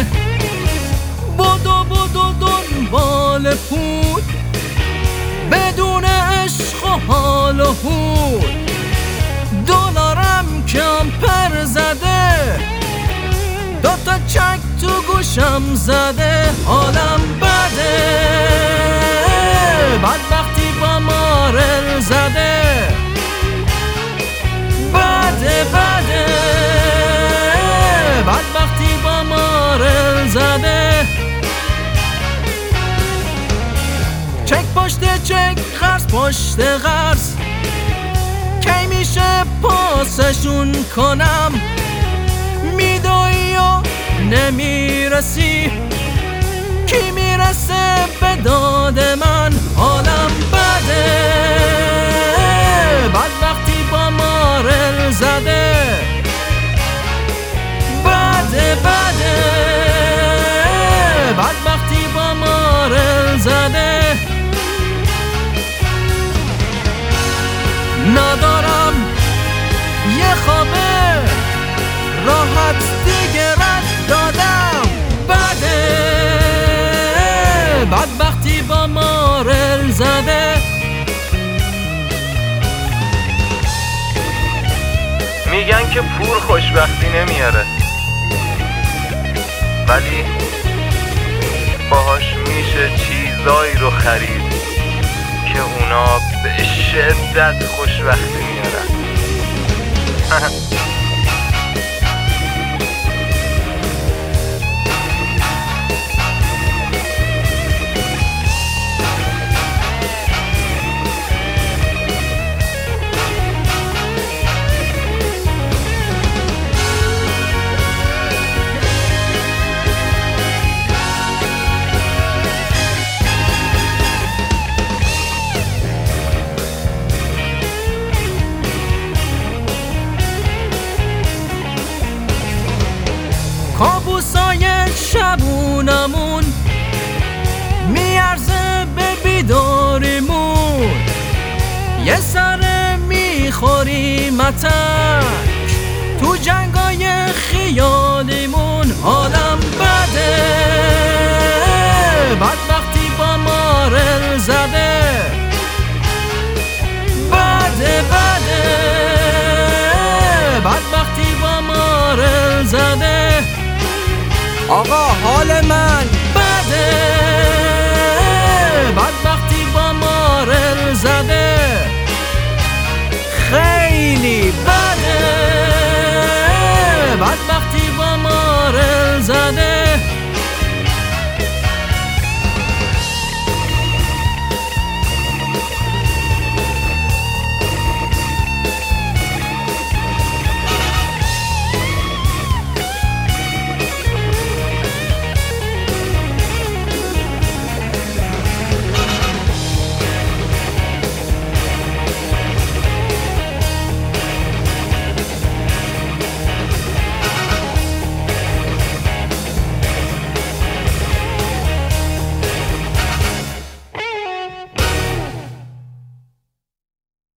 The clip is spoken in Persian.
بدو دنبال پول بدون عشق و حال و حول. دلارم کم پر زده، دوتا چک تو گوشم زده. حالم بده، بدبختی با مارل زده. بده بدبختی با مارل زده. چک پشت چک، قرض پشت قرض، کی میشه پاسشون کنم؟ میدوی و نمیرسی، کی میرسه به داد من؟ حالم بده، بدبختی با مارل زده. بده بدبختی با مارل زده. ندارم یه خوابه راحت دیگه رد دادم. بده بدبختی با مارل زده. میگن که پول خوشبختی نمیاره، ولی باهاش میشه چیزایی رو خرید که اونا به شدت خوشبختی میارن. کابوسای شبونمون میارزه به بیداریمون. یه سر میخوریم اتک تو جنگای خیالیمون. حالم بده، بدبختی با مارل زده. بده بدبختی با مارل زده. آقا